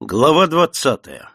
Глава 20.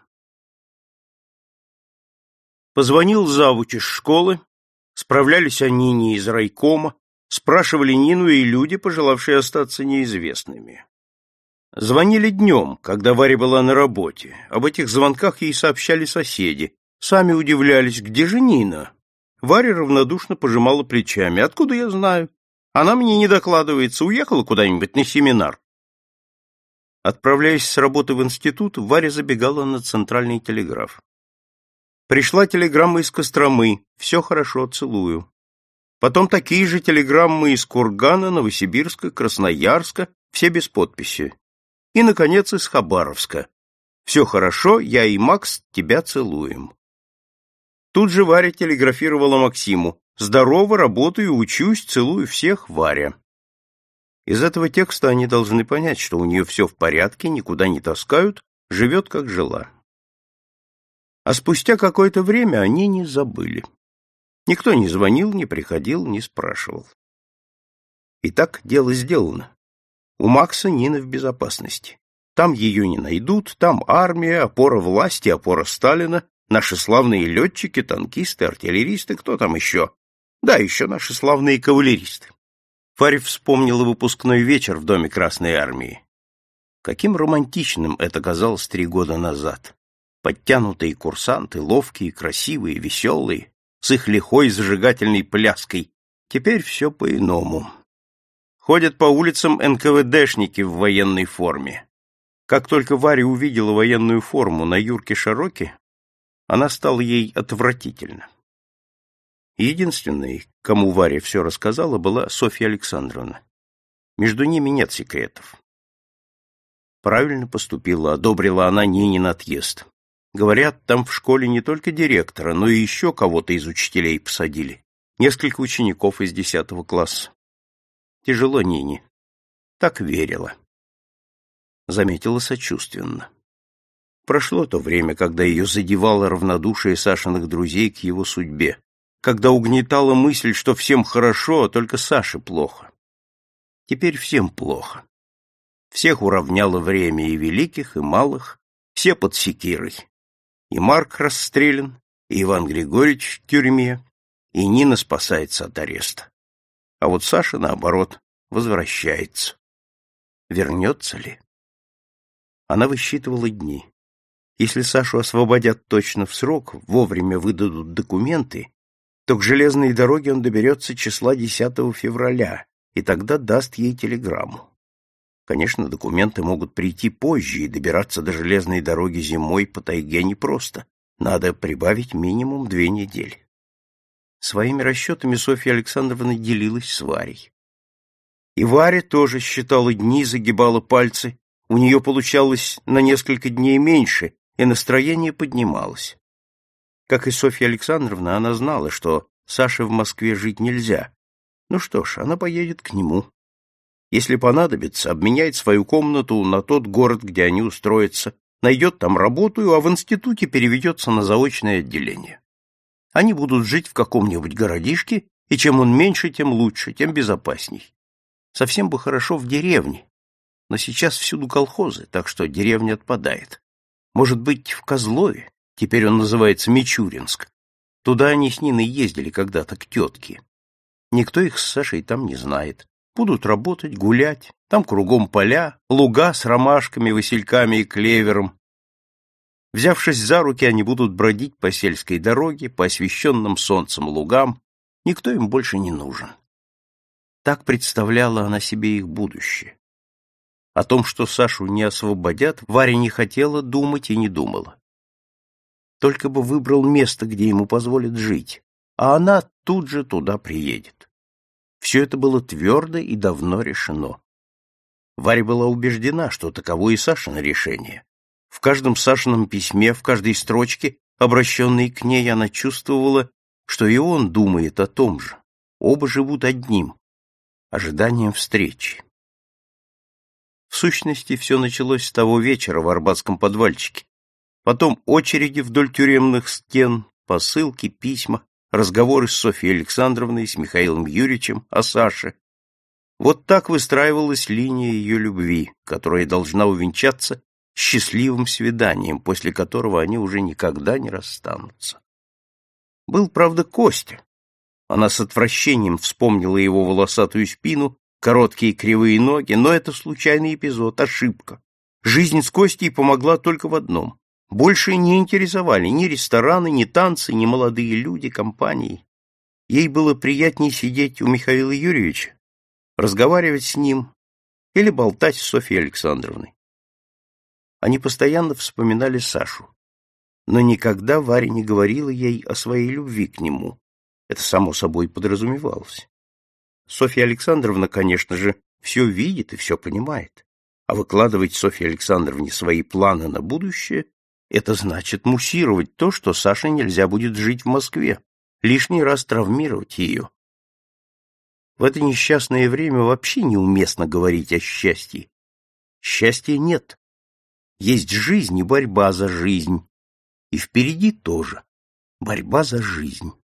Позвонил завуч из школы, справлялись о Нине из райкома, спрашивали Нину и люди, пожелавшие остаться неизвестными. Звонили днем, когда Варя была на работе. Об этих звонках ей сообщали соседи. Сами удивлялись, где же Нина? Варя равнодушно пожимала плечами. Откуда я знаю? Она мне не докладывается, уехала куда-нибудь на семинар. Отправляясь с работы в институт, Варя забегала на центральный телеграф. Пришла телеграмма из Костромы. Все хорошо, целую. Потом такие же телеграммы из Кургана, Новосибирска, Красноярска, все без подписи. И, наконец, из Хабаровска. Все хорошо, я и Макс тебя целуем. Тут же Варя телеграфировала Максиму. Здорово, работаю, учусь, целую всех, Варя. Из этого текста они должны понять, что у нее все в порядке, никуда не таскают, живет, как жила. А спустя какое-то время они не забыли. Никто не звонил, не приходил, не спрашивал. Итак, дело сделано. У Макса Нина в безопасности. Там ее не найдут, там армия, опора власти, опора Сталина, наши славные летчики, танкисты, артиллеристы, кто там еще? Да, еще наши славные кавалеристы. Варя вспомнила выпускной вечер в Доме Красной Армии. Каким романтичным это казалось 3 года назад. Подтянутые курсанты, ловкие, красивые, веселые, с их лихой зажигательной пляской. Теперь все по-иному. Ходят по улицам НКВДшники в военной форме. Как только Варя увидела военную форму на Юрке Шароке, она стала ей отвратительна. Единственной, кому Варя все рассказала, была Софья Александровна. Между ними нет секретов. Правильно поступила, одобрила она Нинин отъезд. Говорят, там в школе не только директора, но и еще кого-то из учителей посадили. Несколько учеников из 10 класса. Тяжело Нине. Так верила. Заметила сочувственно. Прошло то время, когда ее задевало равнодушие Сашиных друзей к его судьбе, когда угнетала мысль, что всем хорошо, а только Саше плохо. Теперь всем плохо. Всех уравняло время и великих, и малых, все под секирой. И Марк расстрелян, и Иван Григорьевич в тюрьме, и Нина спасается от ареста. А вот Саша, наоборот, возвращается. Вернется ли? Она высчитывала дни. Если Сашу освободят точно в срок, вовремя выдадут документы, то к железной дороге он доберется числа 10 февраля, и тогда даст ей телеграмму. Конечно, документы могут прийти позже, и добираться до железной дороги зимой по тайге непросто. Надо прибавить минимум 2 недели. Своими расчетами Софья Александровна делилась с Варей. И Варя тоже считала дни, загибала пальцы. У нее получалось на несколько дней меньше, и настроение поднималось. Как и Софья Александровна, она знала, что Саше в Москве жить нельзя. Ну что ж, она поедет к нему. Если понадобится, обменяет свою комнату на тот город, где они устроятся, найдет там работу, а в институте переведется на заочное отделение. Они будут жить в каком-нибудь городишке, и чем он меньше, тем лучше, тем безопасней. Совсем бы хорошо в деревне, но сейчас всюду колхозы, так что деревня отпадает. Может быть, в Козлове? Теперь он называется Мичуринск. Туда они с Ниной ездили когда-то к тетке. Никто их с Сашей там не знает. Будут работать, гулять. Там кругом поля, луга с ромашками, васильками и клевером. Взявшись за руки, они будут бродить по сельской дороге, по освещенным солнцем лугам. Никто им больше не нужен. Так представляла она себе их будущее. О том, что Сашу не освободят, Варя не хотела думать и не думала. Только бы выбрал место, где ему позволят жить, а она тут же туда приедет. Все это было твердо и давно решено. Варя была убеждена, что таково и Сашино решение. В каждом Сашином письме, в каждой строчке, обращенной к ней, она чувствовала, что и он думает о том же. Оба живут одним — ожиданием встречи. В сущности, все началось с того вечера в арбатском подвальчике. Потом очереди вдоль тюремных стен, посылки, письма, разговоры с Софьей Александровной, с Михаилом Юрьевичем о Саше. Вот так выстраивалась линия ее любви, которая должна увенчаться счастливым свиданием, после которого они уже никогда не расстанутся. Был, правда, Костя. Она с отвращением вспомнила его волосатую спину, короткие кривые ноги, но это случайный эпизод, ошибка. Жизнь с Костей помогла только в одном. Больше не интересовали ни рестораны, ни танцы, ни молодые люди, компании. Ей было приятнее сидеть у Михаила Юрьевича, разговаривать с ним или болтать с Софьей Александровной. Они постоянно вспоминали Сашу, но никогда Варя не говорила ей о своей любви к нему. Это само собой подразумевалось. Софья Александровна, конечно же, все видит и все понимает, а выкладывать Софье Александровне свои планы на будущее — это значит муссировать то, что Саше нельзя будет жить в Москве, лишний раз травмировать ее. В это несчастное время вообще неуместно говорить о счастье. Счастья нет. Есть жизнь и борьба за жизнь. И впереди тоже борьба за жизнь.